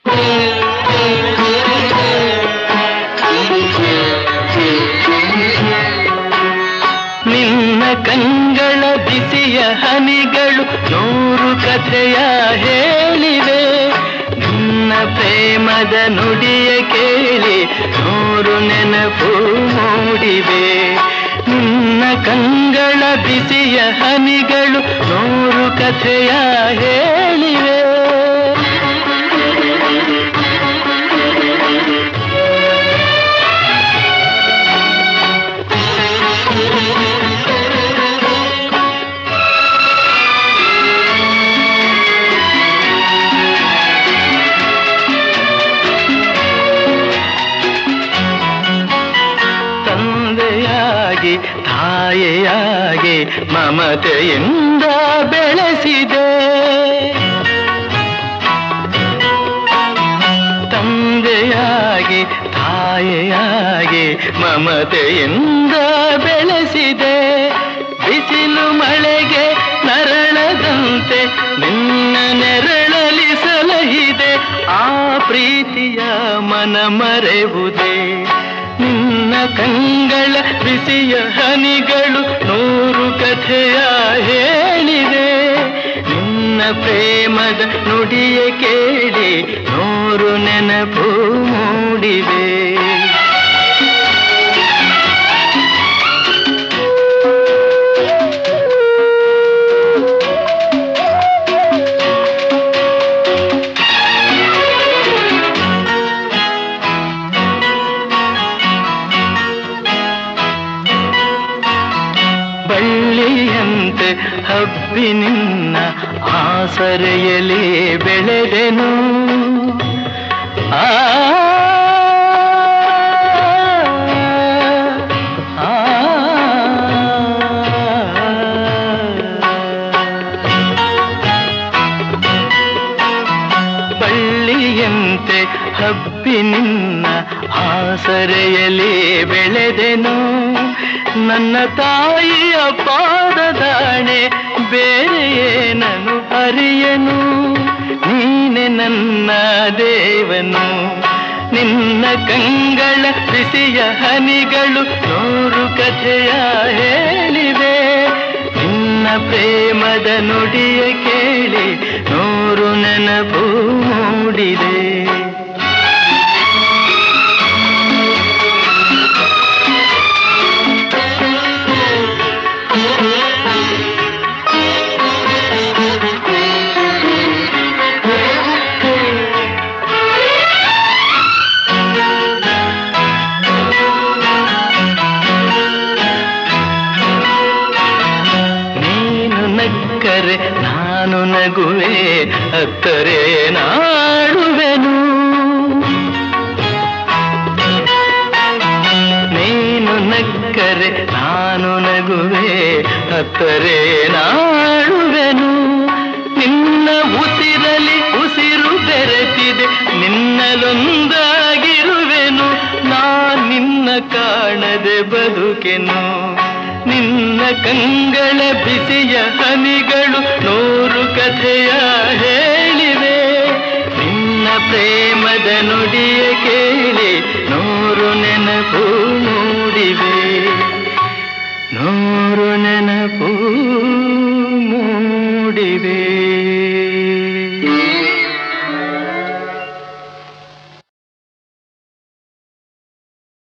ನಿನ್ನ ಕಂಗಳ ಬಿಸಿಯ ಹನಿಗಳು 100 ಕಥೆಯ ಹೇಳಿವೆ. ನಿನ್ನ ಪ್ರೇಮದ ನುಡಿಯ ಕೇಳಿ 100 ನೆನಪು ಮೂಡಿವೆ. ನಿನ್ನ ಕಂಗಳ ಬಿಸಿಯ ಹನಿಗಳು 100 ಕಥೆಯ ಹೇಳಿವೆ. ತಂದೆಯಾಗಿ ತಾಯಿಯಾಗಿ ಮಮತೆಯಿಂದ ಬೆಳೆಸಿದೆ. ತಂದೆಯಾಗಿ ತಾಯಿಯಾಗಿ ಮಮತೆಯಿಂದ ಬೆಳೆಸಿದೆ. ಬಿಸಿಲು ಮಳೆಗೆ ನರಳದಂತೆ ನಿನ್ನ ನೆರಳಲಿ ಸಲಹಿದೆ. ಆ ಪ್ರೀತಿಯ ಮನ ಮರೆವುದೇ. ನಿನ್ನ ಕಂಗಳ ಬಿಸಿಯ ಹನಿಗಳು 100 ಕಥೆಯ ಹೇಳಿವೆ. ನಿನ್ನ ಪ್ರೇಮದ ನುಡಿಯ ಕೇಳಿ 100 ನೆನಪು ಮೂಡಿವೆ. ಬಳ್ಳಿಯಂತೆ ಹಬ್ಬಿ ನಿನ್ನ ಆಸರೆಯಲ್ಲಿ ಬೆಳೆದೆನು. ಬಳ್ಳಿಯಂತೆ ಹಬ್ಬಿ ನಿನ್ನ ಆಸರೆಯಲ್ಲಿ ಬೆಳೆದೆನು. ನನ್ನ ತಾಯಿಯ ಪಾದದಾಣೆ ಬೇರೆ ಏನನು ಅರಿಯನು. ನೀನೆ ನನ್ನ ದೇವನು. ನಿನ್ನ ಕಂಗಳ ಬಿಸಿಯ ಹನಿಗಳು 100 ಕಥೆಯ ಹೇಳಿವೆ. ನಿನ್ನ ಪ್ರೇಮದ ನುಡಿಯ ಕೇಳಿ 100 ನೆನಪು ಮೂಡಿದೆ. ನಕ್ಕರೆ ನಾನು ನಗುವೆ, ಅತ್ತರೆ ನಾಡುವೆನು. ನೀನು ನಕ್ಕರೆ ನಾನು ನಗುವೆ, ಅತ್ತರೆ ನಾಡುವೆನು. ನಿನ್ನ ಉಸಿರಲಿ ಉಸಿರು ಬೆರೆತಿದೆ, ನಿನ್ನಲೊಂದಾಗಿರುವೆನು. ನಿನ್ನ ಕಾಣದೆ ಬದುಕೆನು. ನಿನ್ನ ಕಂಗಳ ಬಿಸಿಯ ಹನಿಗಳು 100 ಕಥೆಯ ಹೇಳಿವೆ. ನಿನ್ನ ಪ್ರೇಮದ ನುಡಿಯ